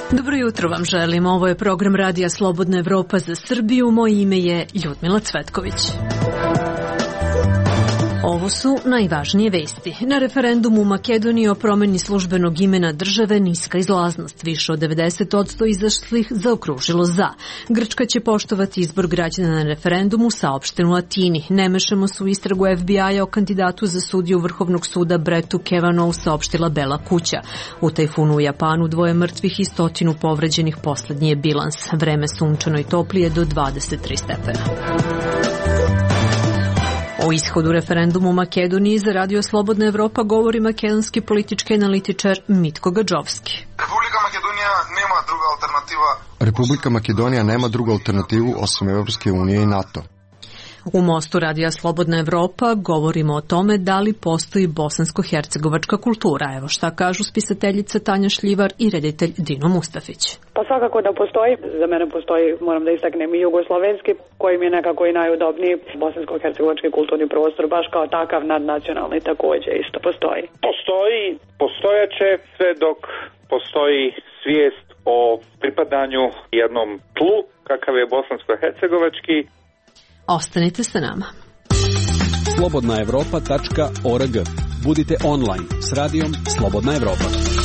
Dobro jutro vam želim. Ovo je program Radija Slobodna Evropa za Srbiju. Moje ime je Ljudmila Cvetković. Ovo su najvažnije vesti. Na referendumu u Makedoniji o promeni službenog imena države niska izlaznost. Više od 90% izašlih zaokružilo za. Grčka će poštovati izbor građana na referendumu, saopšteno u Atini. Ne mešamo se u istragu FBI-a o kandidatu za sudiju Vrhovnog suda Brettu Kavanaghu, saopštila Bela kuća. U tajfunu u Japanu 2 mrtvih i 100 povređenih, poslednji je bilans. Vreme sunčano i toplije do 23 stepena. O ishodu referendumu u Makedoniji za Radio Slobodna Evropa govori makedonski politički analitičar Mitko Gadžovski. Republika Makedonija nema drugu alternativu osim Evropske unije i NATO. U Mostu Radija Slobodna Evropa govorimo o tome da li postoji bosansko-hercegovačka kultura. Evo šta kažu spisateljica Tanja Šljivar i reditelj Dino Mustafić. Pa svakako da postoji. Za mene postoji, moram da istaknem, i jugoslovenski, koji mi je nekako i najudobniji. Bosansko-hercegovački kulturni prostor, baš kao takav nadnacionalni, također isto postoji. Postojaće sve dok postoji svijest o pripadanju jednom tlu, kakav je bosansko-hercegovački. Ostanite sa nama. slobodnaevropa.org. Budite online s radijom Slobodna Evropa.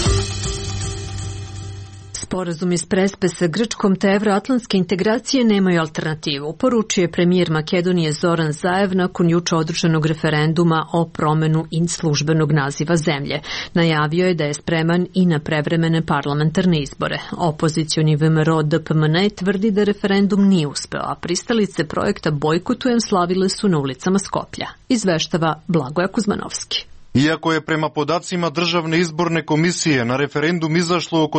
Sporazum iz Prespe sa Grčkom te evroatlantske integracije nemaju alternativu, poručio je premijer Makedonije Zoran Zaev nakon juče održanog referenduma o promenu službenog naziva zemlje. Najavio je da je spreman i na prevremene parlamentarne izbore. Opozicioni VMRO DPMNE tvrdi da referendum nije uspeo, a pristalice projekta Bojkotujem slavile su na ulicama Skoplja. Izveštava Blagoja Kuzmanovski. Iako je prema podacima Državne izborne komisije na referendum izašlo oko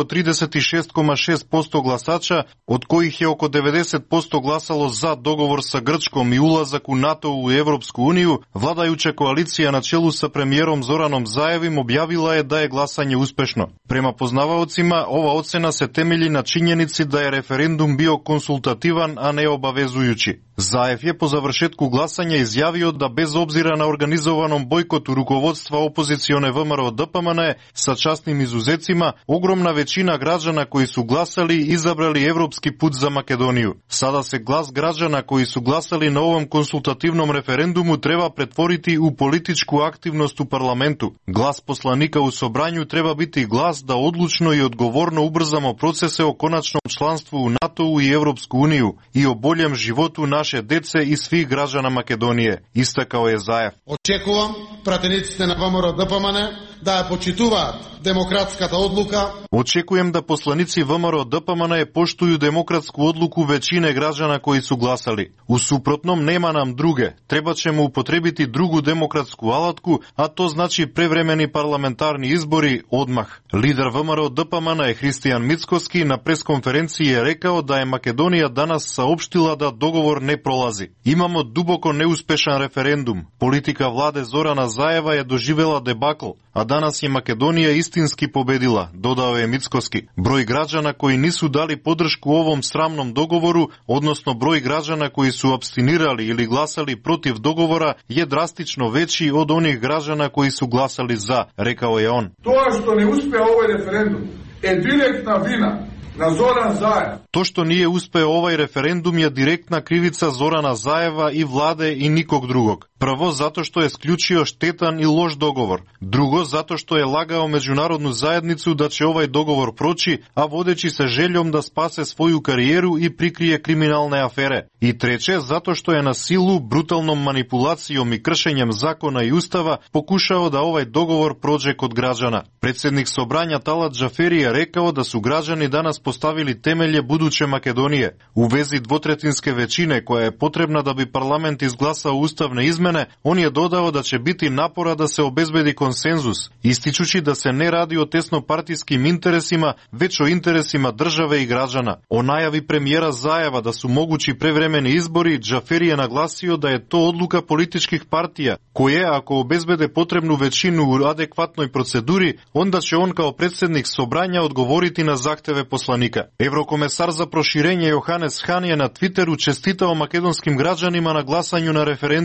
36,6% glasača, od kojih je oko 90% glasalo za dogovor sa Grčkom i ulazak u NATO i Evropsku uniju, vladajuća koalicija na čelu sa premijerom Zoranom Zaevim objavila je da je glasanje uspešno. Prema poznavaocima, ova ocena se temelji na činjenici da je referendum bio konsultativan, a ne obavezujući. Zaev je po završetku glasanja izjavio da bez obzira na organizovanom bojkotu rukovodstva opozicione VMRO DPMNE sa časnim izuzecima, ogromna većina građana koji su glasali izabrali evropski put za Makedoniju. Sada se glas građana koji su glasali na ovom konsultativnom referendumu treba pretvoriti u političku aktivnost u parlamentu. Glas poslanika u sobranju treba biti glas da odlučno i odgovorno ubrzamo procese o konačnom članstvu u NATO i Evropsku uniju i o boljem životu naše dece i svih građana Makedonije, istakao je Zaev. Очекувам пратениците на ВМРО ДПМНЕ да ја почитуваат демократската одлука. Očekujem da poslanici VMRO DPMNE poštuju demokratsku odluku većine građana koji su glasali. U suprotnom nema nam druge. Treba ćemo upotrebiti drugu demokratsku alatku, a to znači prevremeni parlamentarni izbori odmah. Lider VMRO DPMNE Hristijan Mickoski na preskonferenciji je rekao da je Makedonija danas saopštila da dogovor ne prolazi. Imamo duboko neuspešan referendum. Politika vlade Zorana Zaeva je doživela debakl, a danas je Makedonija istinski pobedila, dodao je Mickoski. Broj građana koji nisu dali podršku ovom sramnom dogovoru, odnosno broj građana koji su apstinirali ili glasali protiv dogovora, je drastično veći od onih građana koji su glasali za, rekao je on. To što ne uspeo ovaj referendum je direktna vina na Zoran Zaev. To što nije uspeo ovaj referendum je direktna krivica Zorana Zaeva i vlade i nikog drugog. Prvo, zato što je sključio štetan i loš dogovor. Drugo, zato što je lagao međunarodnu zajednicu da će ovaj dogovor proći, a vodeći se željom da spase svoju karijeru i prikrije kriminalne afere. I treće, zato što je na silu, brutalnom manipulacijom i kršenjem zakona i ustava pokušao da ovaj dogovor prođe kod građana. Predsjednik Sobranja Talat Džaferi je rekao da su građani danas postavili temelje buduće Makedonije. U vezi dvotrećinske većine koja je potrebna da bi parlament izglasao ustavne izmene, on je dodao da će biti napora da se obezbedi konsenzus, ističući da se ne radi o tesnopartijskim interesima, već o interesima države i građana. O najavi premijera Zaeva da su mogući prevremeni izbori, Džaferi je naglasio da je to odluka političkih partija, koje, ako obezbede potrebnu većinu u adekvatnoj proceduri, onda će on kao predsjednik Sobranja odgovoriti na zahteve poslanika. Evrokomesar za proširenje Johannes Hahn je na Twitteru čestitao makedonskim građanima na glasanju na referendumu,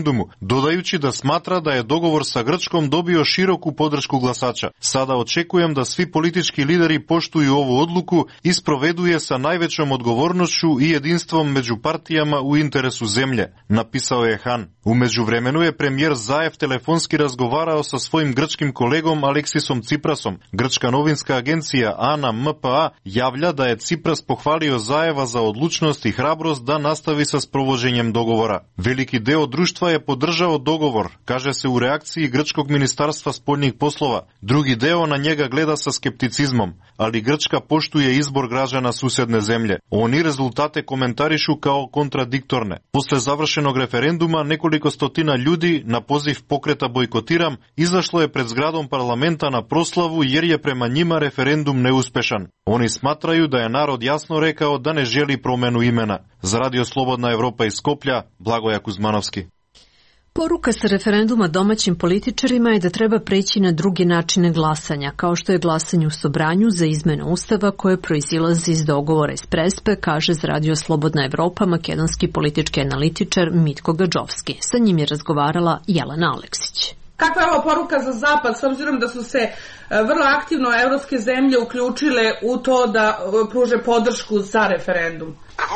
додајуći da smatra da je dogovor sa Grčkom dobio široku podršku glasača. Sada očekujem da svi politički lideri poštuju ovu odluku i sprovedu je sa najvećom odgovornošću i jedinstvom među partijama u interesu zemlje, napisao je Han. U međuvremenu je premijer Zaev telefonski razgovarao sa svojim grčkim kolegom Aleksisom Ciprasom. Grčka novinska agencija ANA MPA javlja da je Cipras pohvalio Zaeva za odlučnost i hrabrost da nastavi sa sprovođenjem dogovora. Veliki deo društva je podržao dogovor, kaže se u reakciji Grčkog ministarstva spoljnih poslova. Drugi deo na njega gleda sa skepticizmom, ali Grčka poštuje izbor građana susedne zemlje. Oni rezultate komentarišu kao kontradiktorne. Posle završenog referenduma nekoliko stotina ljudi na poziv pokreta Bojkotiram izašlo je pred zgradom parlamenta na proslavu jer je prema njima referendum neuspešan. Oni smatraju da je narod jasno rekao da ne želi promenu imena. Za Radio Slobodna Evropa iz Skoplja, Blagoja Kuzmanovski. Poruka sa referenduma domaćim političarima je da treba preći na druge načine glasanja, kao što je glasanje u Sobranju za izmenu Ustava koje proizilazi iz dogovora iz Prespe, kaže za Radio Slobodna Evropa makedonski politički analitičar Mitko Gadžovski. Sa njim je razgovarala Jelena Aleksić. Kakva je ovo poruka za Zapad, s obzirom da su se vrlo aktivno evropske zemlje uključile u to da pruže podršku za referendum?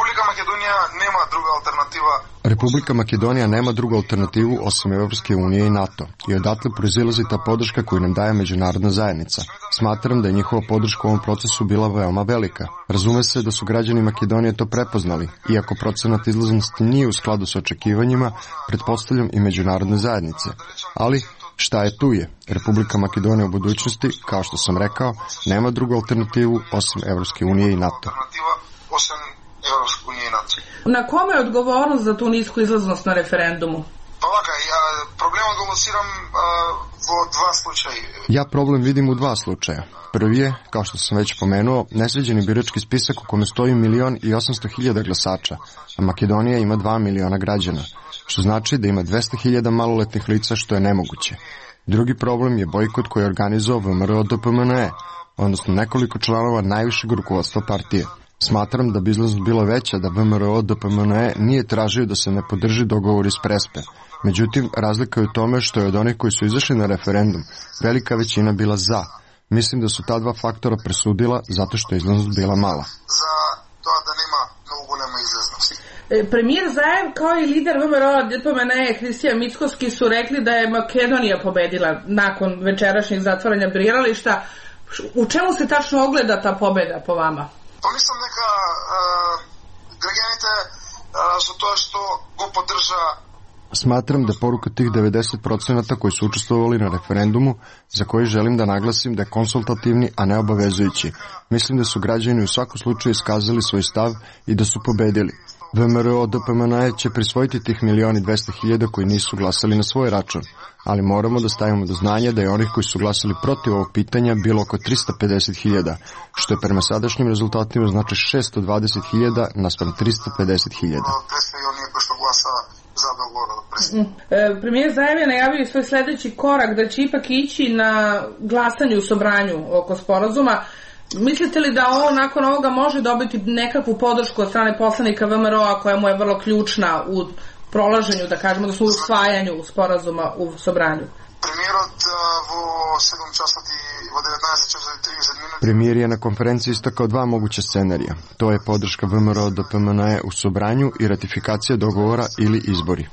Republika Makedonija nema drugu alternativu osim Evropske unije i NATO i odatle proizilazi ta podrška koju nam daje međunarodna zajednica. Smatram da je njihova podrška u ovom procesu bila veoma velika. Razume se da su građani Makedonije to prepoznali, iako procenat izlaznosti nije u skladu sa očekivanjima, pretpostavljam i međunarodne zajednice. Ali šta je tu je? Republika Makedonija u budućnosti, kao što sam rekao, nema drugu alternativu osim Evropske unije i NATO. Na kome je odgovornost za tu nisku izlaznost na referendumu? Ja problem vidim u dva slučaja. Prvi je, kao što sam već pomenuo, nesređeni birački spisak u kome stoji 1.800.000 glasača, a Makedonija ima 2 miliona građana, što znači da ima 200.000 maloletnih lica, što je nemoguće. Drugi problem je bojkot koji je organizovao VMRO DPMNE, odnosno nekoliko članova najvišeg rukovodstva partije. Smatram da bi izlaznost bila veća da VMRO DPMNE nije tražio da se ne podrži dogovor iz Prespe. Međutim, razlika je u tome što je od onih koji su izašli na referendum velika većina bila za. Mislim da su ta dva faktora presudila zato što je izlaznost bila mala. Premijer Zaev kao i lider VMRO DPMNE Hristijan Mickoski su rekli da je Makedonija pobedila nakon večerašnjeg zatvaranja birališta. U čemu se tačno ogleda ta pobeda po vama? Mislim neka građanite su to što go podrža. Smatram da poruka tih 90% koji su učestvovali na referendumu, za koji želim da naglasim da je konsultativni, a ne obavezujući. Mislim da su građani u svakom slučaju iskazali svoj stav i da su pobedili. VMRO DPMNE će prisvojiti tih 1.200.000 koji nisu glasali na svoj račun, ali moramo da stavimo do znanja da je onih koji su glasali protiv ovog pitanja bilo oko 350.000, što je prema sadašnjim rezultatima znači 620.000 naspram 350.000. Premijer Zaev je najavio svoj sledeći korak da će ipak ići na glasanje u Sobranju oko sporazuma. Mislite li da on nakon ovoga može dobiti nekakvu podršku od strane poslanika VMRO-a koja mu je vrlo ključna u prolaženju, da kažemo, da su u usvajanju sporazuma u Sobranju? Premijer je na konferenciji istakao dva moguća scenarija. To je podrška VMRO DPMNE u Sobranju i ratifikacija dogovora ili izbori.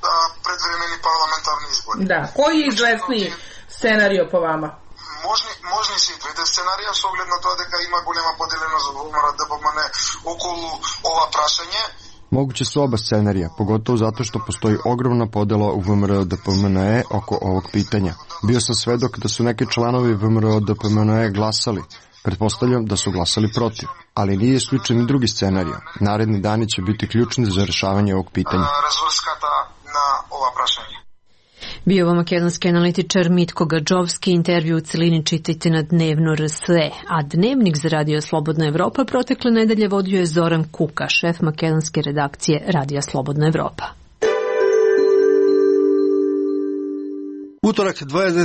Da, koji je izvesniji scenario po vama? Можни се двете сценарија со оглед на тоа дека има голема поделеност во ВМРО ДПМНЕ околу ова прашање. Moguće su oba scenarija, pogotovo zato što postoji ogromna podela u VMRO DPMNE oko ovog pitanja. Bio sam svedok da su neki članovi VMRO DPMNE glasali. Pretpostavljam da su glasali protiv, ali nije isključen i drugi scenarij. Naredni dani će biti ključni za rešavanje ovog pitanja. Разврската на ова прашање. Bio ovo makedonski analitičar Mitko Gadžovski, intervju u celini čitajte na Dnevno RSE, a Dnevnik za Radio Slobodna Evropa protekle nedelje vodio je Zoran Kuka, šef makedonske redakcije Radija Slobodna Evropa. Utorak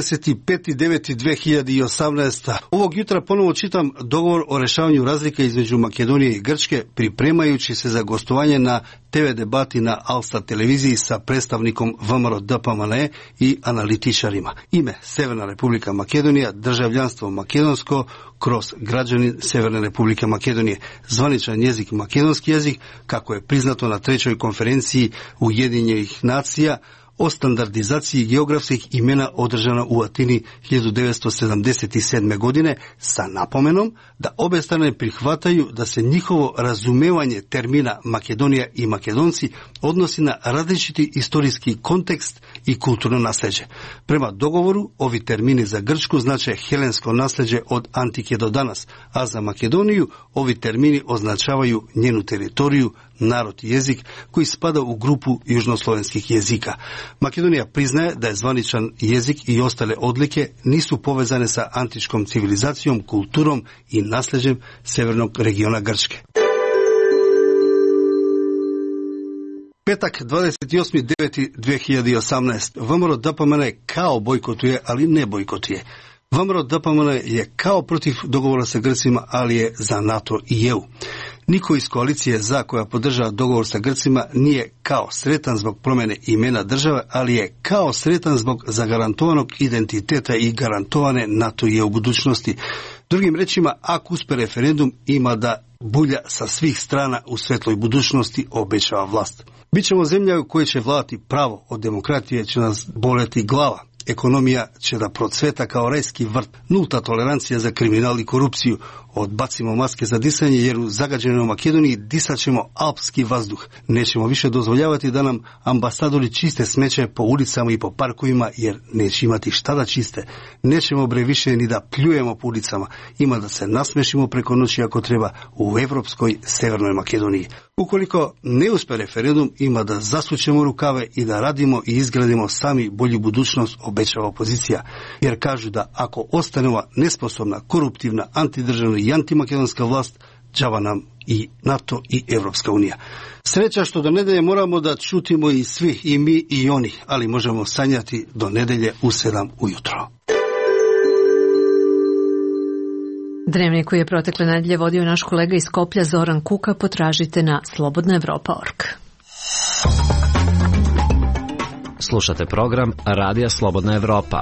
25.9.2018. Ovog jutra ponovo čitam dogovor o rešavanju razlika između Makedonije i Grčke, pripremajući se za gostovanje na TV debati na Alsta televiziji sa predstavnikom VMRO DPMNE i analitičarima. Ime Severna Republika Makedonija, državljanstvo makedonsko kroz građanin Severne Republike Makedonije, zvaničan jezik makedonski jezik, kako je priznato na 3. konferenciji Ujedinjenih nacija o standardizaciji geografskih imena održana u Atini 1977. godine sa napomenom da obe strane prihvataju da se njihovo razumevanje termina Makedonija i Makedonci odnosi na različiti istorijski kontekst i kulturno nasleđe. Prema dogovoru, ovi termini za Grčku znače helensko nasleđe od antike do danas, a za Makedoniju ovi termini označavaju njenu teritoriju, narod i jezik koji spada u grupu južnoslovenskih jezika. Makedonija priznaje da je zvaničan jezik i ostale odlike nisu povezane sa antičkom civilizacijom, kulturom i nasleđem severnog regiona Grčke. Petak 28.9.2018. VMRO DPMNE kao bojkotuje, ali ne bojkotuje. VMRO DPMNE je kao protiv dogovora sa Grcima, ali je za NATO i EU. Niko iz koalicije za koja podržava dogovor sa Grcima nije kao sretan zbog promjene imena države, ali je kao sretan zbog zagarantovanog identiteta i garantovane NATO i EU budućnosti. Drugim rečima, ako uspe referendum, ima da bulja sa svih strana u svetloj budućnosti, obećava vlast. Bićemo zemlja u kojoj će vladati pravo, od demokratije će nas boleti glava. Ekonomija će da procveta kao rajski vrt, nulta tolerancija za kriminal i korupciju. Odbacimo maske za disanje jer u zagađenoj Makedoniji disat ćemo alpski vazduh. Nećemo više dozvoljavati da nam ambasadori čiste smeće po ulicama i po parkovima jer neće imati šta da čiste. Nećemo više ni da pljujemo po ulicama. Ima da se nasmešimo preko noći ako treba u evropskoj Severnoj Makedoniji. Ukoliko ne uspe referendum, ima da zasučemo rukave i da radimo i izgradimo sami bolju budućnost, obećava opozicija. Jer kažu da ako ostane ova nesposobna, koruptivna, antidržavna i antimakedonska vlast, džava nam i NATO i Evropska unija. Sreća što do nedelje moramo da čutimo i svi, i mi i oni, ali možemo sanjati do nedelje u 7 ujutro. Dnevnik koji je protekle nedelje vodio naš kolega iz Skoplja Zoran Kuka potražite na slobodnaevropa.org. Slušate program Radija Slobodna Evropa.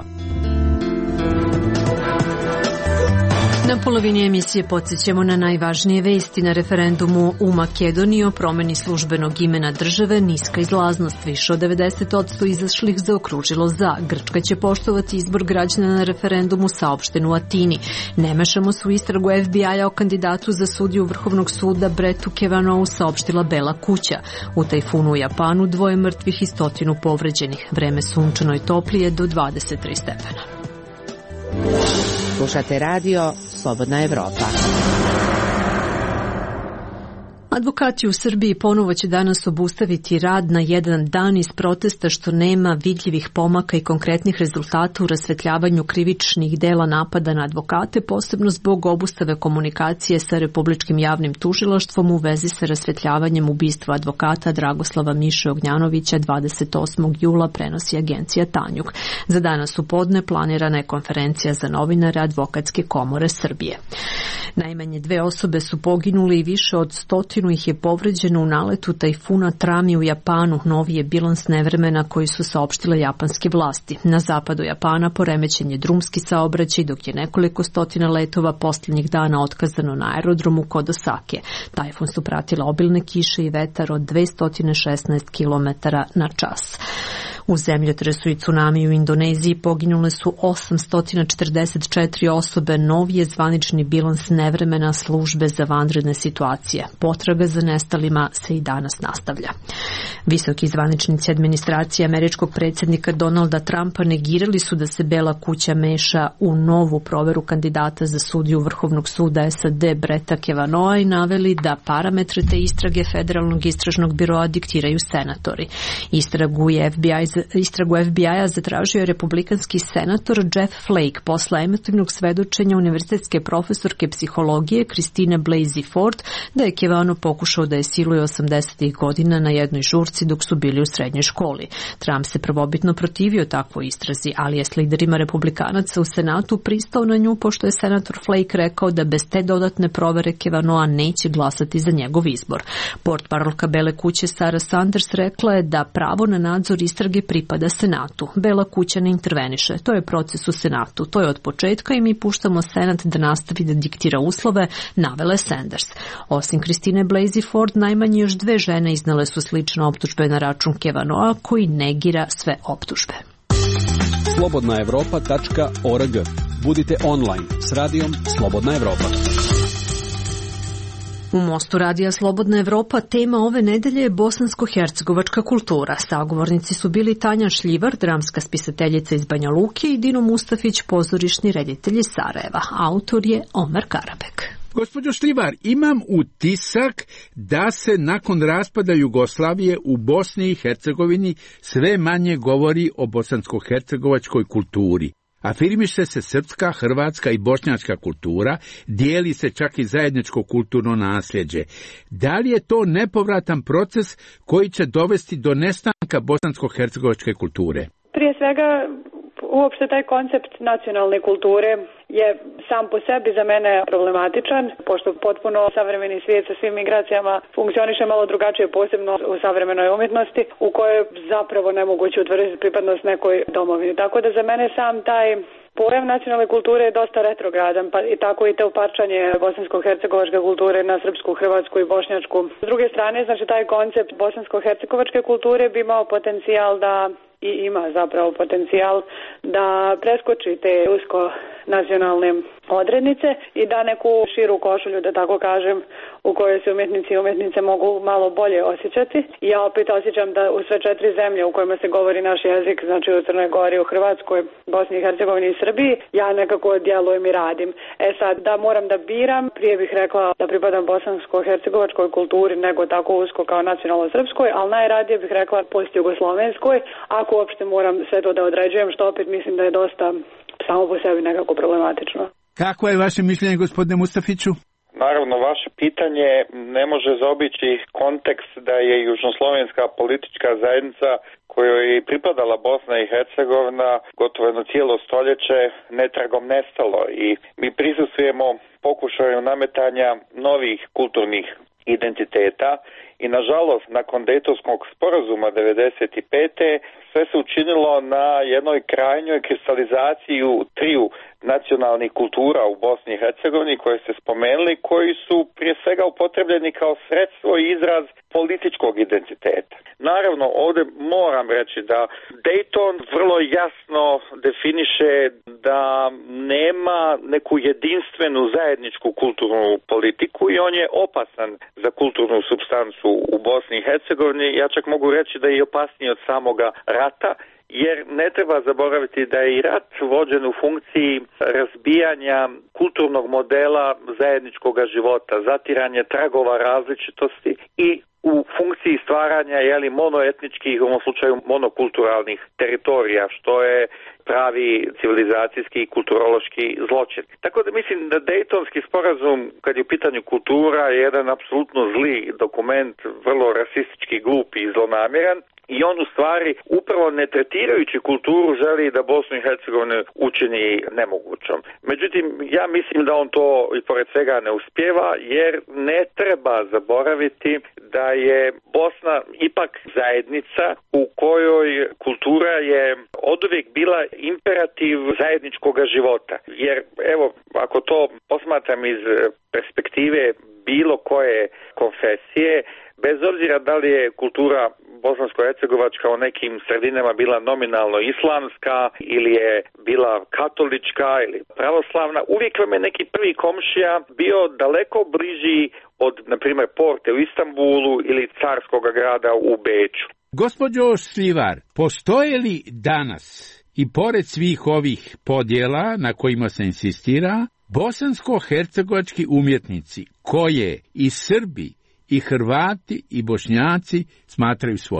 Na polovini emisije podsjećamo na najvažnije vesti. Na referendumu u Makedoniji o promeni službenog imena države niska izlaznost. Više od 90% izašlih zaokružilo za. Grčka će poštovati izbor građana na referendumu, saopšteno u Atini. Ne mešamo se u istragu FBI-a o kandidatu za sudiju Vrhovnog suda Brettu Kavanaghu, saopštila Bela kuća. U tajfunu u Japanu 2 mrtvih i 100 povređenih. Vreme sunčano i toplije do 23 stepena. Slušate radio Slobodna Evropa. Advokati u Srbiji ponovo će danas obustaviti rad na jedan dan iz protesta što nema vidljivih pomaka i konkretnih rezultata u rasvetljavanju krivičnih dela napada na advokate, posebno zbog obustave komunikacije sa Republičkim javnim tužilaštvom u vezi sa rasvetljavanjem ubistva advokata Dragoslava Miše Ognjanovića 28. jula, prenosi agencija Tanjug. Za danas u podne planirana je konferencija za novinare Advokatske komore Srbije. Najmanje 2 osobe su poginule i više od 100 ih je povređeno u naletu tajfuna Trami u Japanu. Novi je bilans nevremena koji su saopštile japanske vlasti. Na zapadu Japana poremećen je drumski saobraćaj, dok je nekoliko stotina letova posljednjih dana otkazano na aerodromu kod Osake. Tajfun su pratile obilne kiše i vetar od 216 km na čas. U zemljotresu i tsunami u Indoneziji poginule su 844 osobe. Novi je zvanični bilans nevremena službe za vanredne situacije. Potraga za nestalima se i danas nastavlja. Visoki zvaničnici administracije američkog predsjednika Donalda Trumpa negirali su da se Bela kuća meša u novu proveru kandidata za sudiju Vrhovnog suda SAD Bretta Kavanagha i naveli da parametre te istrage Federalnog istražnog biroa diktiraju senatori. Istragu je FBI istragu FBI-a zatražio je republikanski senator Jeff Flake posle emotivnog svedočenja univerzitetske profesorke psihologije Christine Blasey Ford da je Kevano pokušao da je siluje 80. godina na jednoj žurci dok su bili u srednjoj školi. Trump se prvobitno protivio takvoj istrazi, ali je s liderima republikanaca u Senatu pristao na nju pošto je senator Flake rekao da bez te dodatne provere Kevanoa neće glasati za njegov izbor. Portparolka Bele kuće Sarah Sanders rekla je da pravo na nadzor istrage pripada Senatu. Bela kuća ne interveniše. To je proces u Senatu. To je od početka i mi puštamo Senat da nastavi da diktira uslove, navele Sanders. Osim Christine Blasey Ford, najmanje još 2 žene iznale su slične optužbe na račun Kevanoa koji negira sve optužbe. slobodnaevropa.org. Budite online s radijom Slobodna Evropa. U Mostu radija Slobodna Evropa tema ove nedelje je bosansko-hercegovačka kultura. Sagovornici su bili Tanja Šljivar, dramska spisateljica iz Banja Luke i Dino Mustafić, pozorišni reditelj iz Sarajeva. Autor je Omer Karabek. Gospođo Šljivar, imam utisak da se nakon raspada Jugoslavije u Bosni i Hercegovini sve manje govori o bosansko-hercegovačkoj kulturi. Afirmiše se srpska, hrvatska i bošnjačka kultura, dijeli se čak i zajedničko kulturno nasljeđe. Da li je to nepovratan proces koji će dovesti do nestanka bosansko-hercegovačke kulture? Prije svega, uopšte taj koncept nacionalne kulture je sam po sebi za mene problematičan, pošto potpuno savremeni svijet sa svim migracijama funkcioniše malo drugačije, posebno u savremenoj umjetnosti, u kojoj je zapravo nemoguće utvrditi pripadnost nekoj domovini. Tako da za mene sam taj pojam nacionalne kulture je dosta retrogradan, pa i tako i to parčanje bosansko-hercegovačke kulture na srpsku, hrvatsku i bošnjačku. S druge strane, znači taj koncept bosansko-hercegovačke kulture bi imao potencijal da i ima zapravo potencijal da preskoči te usko nacionalne odrednice i da neku širu košulju, da tako kažem, u kojoj se umjetnici i umjetnice mogu malo bolje osjećati. I ja opet osjećam da u sve 4 zemlje u kojima se govori naš jezik, znači u Crnoj Gori, u Hrvatskoj, Bosni i Hercegovini i Srbiji, ja nekako djelujem i radim. Sad, da moram da biram, prije bih rekla da pripadam bosansko-hercegovačkoj kulturi nego tako usko kao nacionalno-srpskoj, ali najradije bih rekla post-jugoslovenskoj, ako uopšte moram sve to da određujem, što opet mislim da je dosta samo po sebi nekako problematično. Kako je vaše mišljenje, gospodine Mustafiću? Naravno, vaše pitanje ne može zaobići kontekst da je južnoslovenska politička zajednica kojoj je pripadala Bosna i Hercegovina gotovo jedno cijelo stoljeće netragom nestalo i mi prisustvujemo pokušaju nametanja novih kulturnih identiteta i nažalost nakon Dejtonskog sporazuma 1995. sve se učinilo na jednoj krajnjoj kristalizaciji u 3 nacionalnih kultura u Bosni i Hercegovini koje ste spomenuli, koji su prije svega upotrebljeni kao sredstvo i izraz političkog identiteta. Naravno, ovdje moram reći da Dayton vrlo jasno definiše da nema neku jedinstvenu zajedničku kulturnu politiku i on je opasan za kulturnu supstancu u Bosni i Hercegovini. Ja čak mogu reći da je opasniji od samoga rata, jer ne treba zaboraviti da je i rat vođen u funkciji razbijanja kulturnog modela zajedničkog života, zatiranje tragova različitosti i u funkciji stvaranja monoetničkih, u ovom slučaju monokulturalnih teritorija, što je pravi civilizacijski i kulturološki zločin. Tako da mislim da Dejtonski sporazum, kad je u pitanju kultura, je jedan apsolutno zli dokument, vrlo rasistički, glup i zlonamjeran. I on u stvari, upravo ne tretirajući kulturu, želi da Bosnu i Hercegovinu učini nemogućom. Međutim, ja mislim da on to i pored svega ne uspijeva, jer ne treba zaboraviti da je Bosna ipak zajednica u kojoj kultura je oduvijek bila imperativ zajedničkog života. Jer, evo, ako to posmatram iz perspektive bilo koje konfesije, bez obzira da li je kultura bosansko-hercegovačka u nekim sredinama bila nominalno islamska ili je bila katolička ili pravoslavna, uvijek vam je neki prvi komšija bio daleko bliži od, na primjer, Porte u Istanbulu ili Carskog grada u Beču. Gospođo Šljivar, postoje li danas i pored svih ovih podjela na kojima se insistira, bosansko-hercegovački umjetnici koje i Srbi i Hrvati i Bošnjaci smatraju svojim?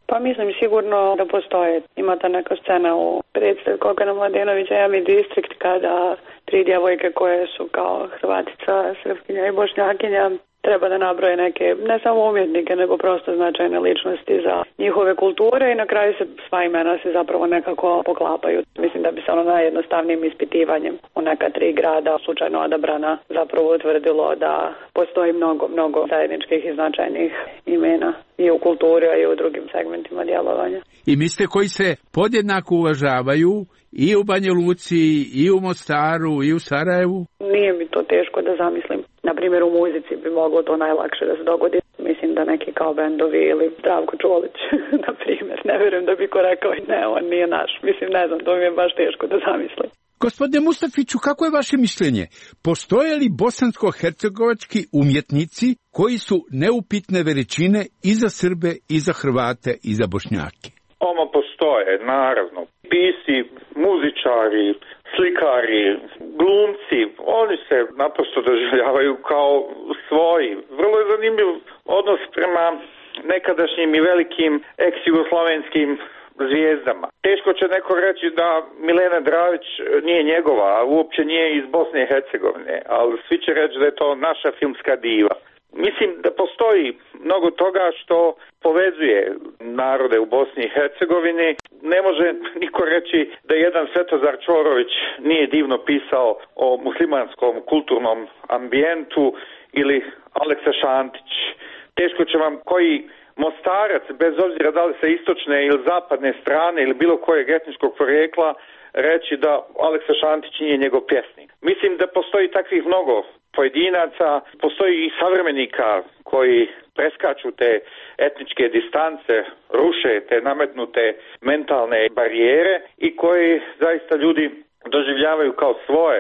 Pa mislim sigurno da postoje. Ima ta neka scena u predstavi Kokana Mladenovića, Jami Distrikt, kada 3 djevojke koje su kao Hrvatica, Srpkinja i Bošnjakinja treba da nabroje neke, ne samo umjetnike, nego prosto značajne ličnosti za njihove kulture i na kraju se sva imena se zapravo nekako poklapaju. Mislim da bi se ono najjednostavnijim ispitivanjem u neka 3 grada slučajno odabrana zapravo utvrdilo da postoji mnogo zajedničkih i značajnih imena i u kulturi, a i u drugim segmentima djelovanja. I mislite koji se podjednako uvažavaju i u Banja Luci, i u Mostaru, i u Sarajevu? Nije mi to teško da zamislim. Na primjer, u muzici bi moglo to najlakše da se dogodi. Mislim da neki kao bendovi ili Zdravko Čolić, na primjer. Ne vjerujem da bi ko rekao, ne, on nije naš. Mislim, ne znam, to mi je baš teško da zamislim. Gospodine Mustafiću, kako je vaše mišljenje? Postoje li bosansko-hercegovački umjetnici koji su neupitne veličine i za Srbe, i za Hrvate, i za Bošnjake? Ono postoje, naravno. Pisci, muzičari, slikari, glumci, oni se naprosto doživljavaju kao svoji. Vrlo je zanimljiv odnos prema nekadašnjim i velikim ex-jugoslovenskim zvijezdama. Teško će neko reći da Milena Dravić nije njegova, a uopće nije iz Bosne i Hercegovine, ali svi će reći da je to naša filmska diva. Mislim da postoji mnogo toga što povezuje narode u Bosni i Hercegovini. Ne može niko reći da jedan Svetozar Čorović nije divno pisao o muslimanskom kulturnom ambijentu ili Aleksa Šantić. Teško će vam koji Mostarac, bez obzira da li sa istočne ili zapadne strane ili bilo kojeg etničkog porijekla, reći da Aleksa Šantić nije njegov pjesnik. Mislim da postoji takvih mnogo pojedinaca, postoji i savremenika koji preskaču te etničke distance, ruše te nametnute mentalne barijere i koji zaista ljudi doživljavaju kao svoje.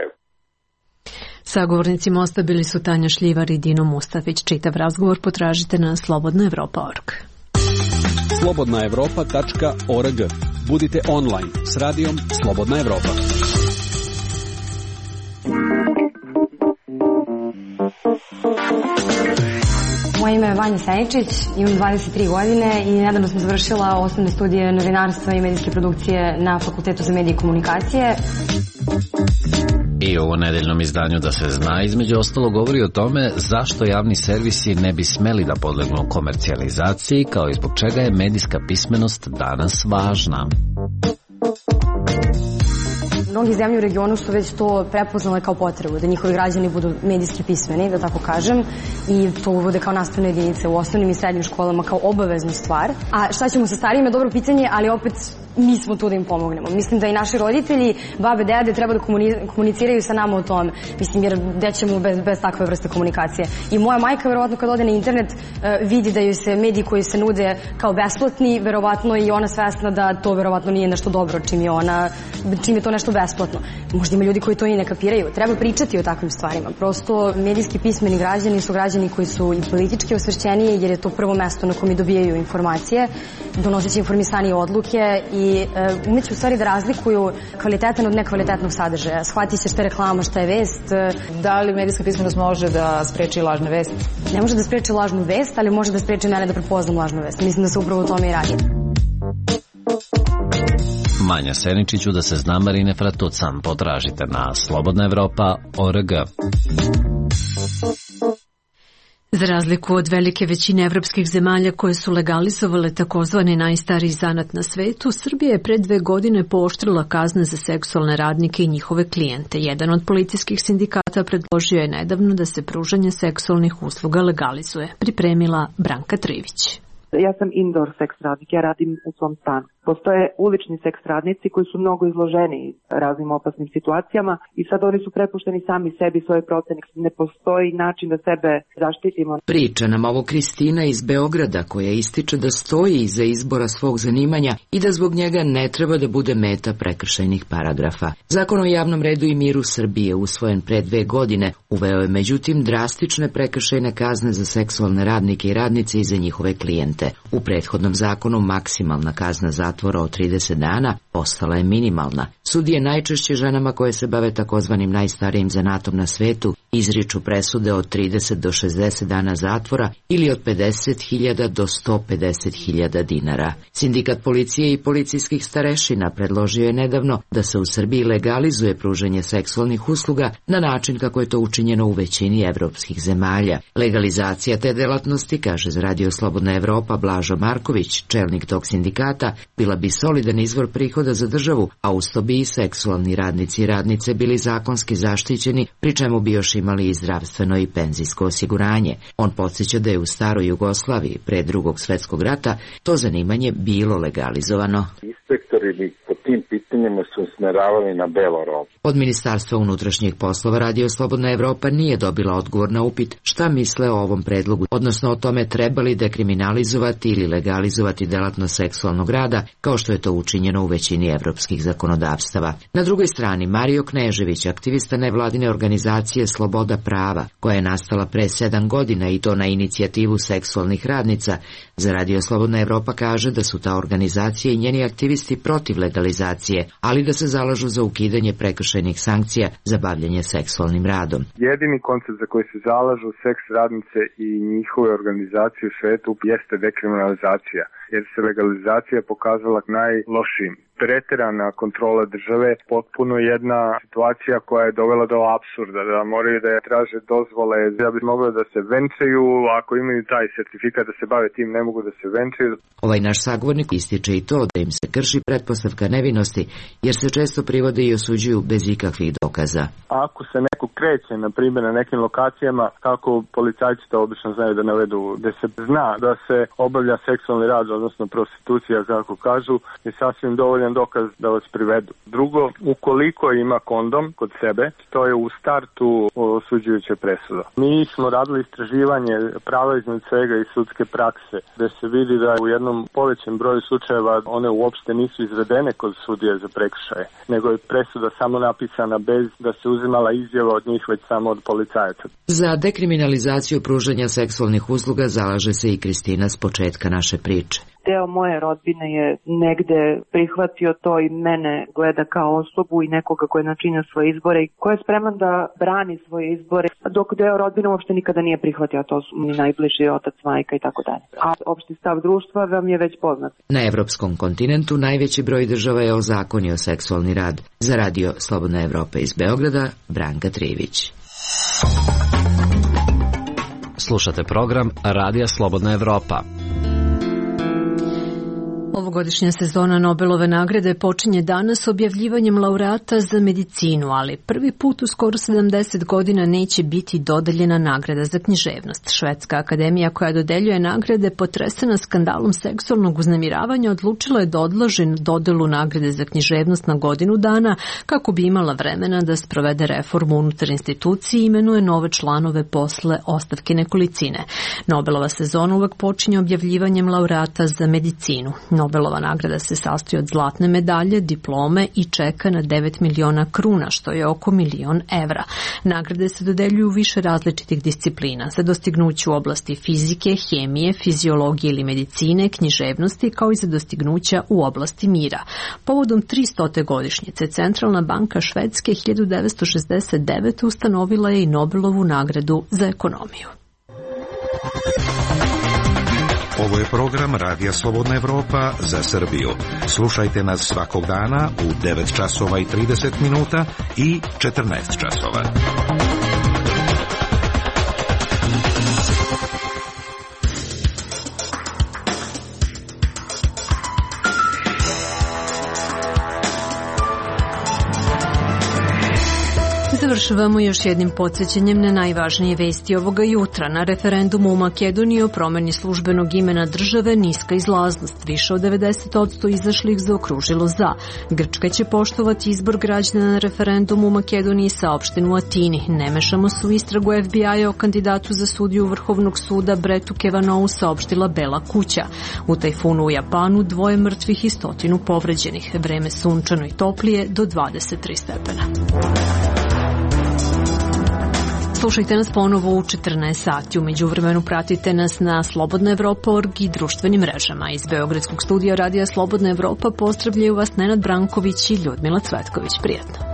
Sagovornici Mosta bili su Tanja Šljivar i Dino Mustafić. Čitav razgovor potražite na slobodnaevropa.org. slobodnaevropa.org. Budite online s radijom Slobodna Evropa. Moje ime je Vanja Seničić, imam 23 godine i nedavno sam završila osnovne studije novinarstva i medijske produkcije na Fakultetu za medije i komunikacije. I ovo nedeljnom izdanju Da se zna između ostalo govori o tome zašto javni servisi ne bi smeli da podlegnu komercijalizaciji, kao i zbog čega je medijska pismenost danas važna. Mnogi zemlje u regionu su već to prepoznale kao potrebu, da njihovi građani budu medijski pismeni, da tako kažem, i to uvode kao nastavne jedinice u osnovnim i srednjim školama kao obaveznu stvar. A šta ćemo sa starijima je dobro pitanje, ali opet mi smo tu da im pomognemo. Mislim da i naši roditelji, babe, dede treba da komuniciraju sa nama o tome. Mislim, jer gde ćemo bez takve vrste komunikacije. I moja majka, verovatno, kad ode na internet, vidi da joj se mediji koji se nude kao besplatni, verovatno i ona svesna da to verovatno nije nešto dobro čim je to nešto besplatno. Možda ima ljudi koji to i ne kapiraju. Treba pričati o takvim stvarima. Prosto medijski pismeni građani su građani koji su i politički osvešćeniji, jer je to prvo mesto na kome dobijaju informacije, donoseći informisanije odluke i umeću u stvari da razlikuju kvalitetan od nekvalitetnog sadržaja. Shvati se šta je reklama, šta je vest. Da li medijska pismenost može da spreči lažne vesti? Ne može da spreči lažnu vest, ali može da spreči mene da prepoznam lažnu vest. Mislim da se upravo u tome i radi. Manja Seničiću Da se zna Marine Fratucan potražite na slobodnaevropa.org. Za razliku od velike većine evropskih zemalja koje su legalizovale takozvani najstariji zanat na svetu, Srbija je pre 2 godine pooštrila kazne za seksualne radnike i njihove klijente. Jedan od policijskih sindikata predložio je nedavno da se pružanje seksualnih usluga legalizuje. Pripremila Branka Trivić. Ja sam indoor seks radnik, ja radim u svom stanu. Postoje ulični seks radnici koji su mnogo izloženi raznim opasnim situacijama i sad oni su prepušteni sami sebi, svoje procene. Ne postoji način da sebe zaštitimo. Priča nam ovo Kristina iz Beograda, koja ističe da stoji iza izbora svog zanimanja i da zbog njega ne treba da bude meta prekršajnih paragrafa. Zakon o javnom redu i miru Srbije, usvojen pre 2 godine, uveo je međutim drastične prekršajne kazne za seksualne radnike i radnice i za njihove klijente. U prethodnom zakonu maksimalna kazna zatvora od 30 dana, postala je minimalna. Sudije najčešće ženama koje se bave takozvanim najstarijim zanatom na svetu izriču presude od 30 do 60 dana zatvora ili od 50.000 do 150.000 dinara. Sindikat policije i policijskih starešina predložio je nedavno da se u Srbiji legalizuje pružanje seksualnih usluga na način kako je to učinjeno u većini evropskih zemalja. Legalizacija te delatnosti, kaže za Radio Slobodna Evropa Blažo Marković, čelnik tog sindikata, bila bi solidan izvor prihoda za državu, a uz to bi i seksualni radnici i radnice bili zakonski zaštićeni, pri čemu bi još imali i zdravstveno i penzijsko osiguranje. On podsjeća da je u staroj Jugoslaviji pre Drugog svjetskog rata to zanimanje bilo legalizovano. Inspektori bi po tim pitanjima su usmeravali na belo robu. Od Ministarstva unutrašnjih poslova Radio Slobodna Evropa nije dobila odgovor na upit šta misle o ovom predlogu, odnosno o tome treba li dekriminalizovati ili legalizovati delatnost seksualnog rada, kao što je to učinjeno u većini evropskih zakonodavstava. Na drugoj strani, Mario Knežević, aktivista nevladine organizacije Sloboda prava, koja je nastala pre 7 godina i to na inicijativu seksualnih radnica, za Radio Slobodna Evropa kaže da su ta organizacija i njeni aktivisti protiv legalizacije, ali da se zalažu za ukidanje prekršajnih sankcija za bavljanje seksualnim radom. Jedini koncept za koji se zalažu seks radnice i njihove organizacije u svetu jeste dekriminalizacija, jer se legalizacija pokazala najlošijim. Preterana kontrola države, potpuno jedna situacija koja je dovela do apsurda, da moraju da je traže dozvole, da bi mogli da se venčaju, ako imaju taj sertifikat da se bave tim, ne mogu da se venčaju. Ovaj naš sagovornik ističe i to da im se krši pretpostavka nevinosti, jer se često privode i osuđuju bez ikakvih dokaza. Ako se neko kreće, na primjer, na nekim lokacijama, kako policajci to obično znaju da navedu, gde se zna da se obavlja seksualni rad, odnosno prostitucija, kako kažu, je sasvim dovoljan dokaz da vas privedu. Drugo, ukoliko ima kondom kod sebe, to je u startu osuđujuća presuda. Mi smo radili istraživanje prava iznad svega i sudske prakse, gde se vidi da u jednom povećem broju slučajeva one uopšte nisu izvedene kod sudije za prekršaje, nego je presuda samo napisana bez da se uzimala izjava od njih, već samo od policajaca. Za dekriminalizaciju pružanja seksualnih usluga zalaže se i Kristina s početka naše priče. Deo moje rodbine je negde prihvatio to i mene gleda kao osobu i nekoga ko je načinio svoje izbore i ko je spreman da brani svoje izbore, dok deo rodbine uopšte nikada nije prihvatio, a to su mi najbliži otac, majka i tako dalje. A opšti stav društva vam je već poznat. Na evropskom kontinentu najveći broj država je ozakonio seksualni rad. Za Radio Slobodna Evropa iz Beograda, Branka Trivić. Slušate program Radija Slobodna Evropa. Ovogodišnja sezona Nobelove nagrade počinje danas objavljivanjem laureata za medicinu, ali prvi put u skoro 70 godina neće biti dodeljena nagrada za književnost. Švedska akademija koja dodeljuje nagrade potresena skandalom seksualnog uznemiravanja odlučila je da odloži dodelu nagrade za književnost na godinu dana kako bi imala vremena da sprovede reformu unutar institucije i imenuje nove članove posle ostavke nekolicine. Nobelova sezona uvek počinje objavljivanjem laureata za medicinu. Nobelova nagrada se sastoji od zlatne medalje, diplome i čeka na 9 miliona kruna, što je oko 1.000.000 evra. Nagrade se dodeljuju u više različitih disciplina za dostignuće u oblasti fizike, hemije, fiziologije ili medicine, književnosti, kao i za dostignuća u oblasti mira. Povodom 300. godišnjice Centralna banka Švedske 1969. ustanovila je i Nobelovu nagradu za ekonomiju. Ovo je program Radija Slobodna Evropa za Srbiju. Slušajte nas svakog dana u 9 časova i 30 minuta i 14 časova. Završavamo još jednim podsjećanjem na najvažnije vesti ovoga jutra. Na referendumu u Makedoniji o promeni službenog imena države niska izlaznost. Više od 90% izašlih zaokružilo za. Grčka će poštovati izbor građana na referendumu u Makedoniji, saopšteno u Atini. Ne mešamo se u istragu FBI-a o kandidatu za sudiju Vrhovnog suda Bretu Kavanaughu, saopštila Bela kuća. U tajfunu u Japanu 2 mrtvih i 100 povređenih. Vreme sunčano i toplije do 23 stepena. Slušajte nas ponovo u 14 sati. U međuvremenu pratite nas na slobodnaevropa.org i društvenim mrežama. Iz Beogradskog studija Radija Slobodna Evropa pozdravljaju vas Nenad Branković i Ljudmila Cvetković. Prijetno.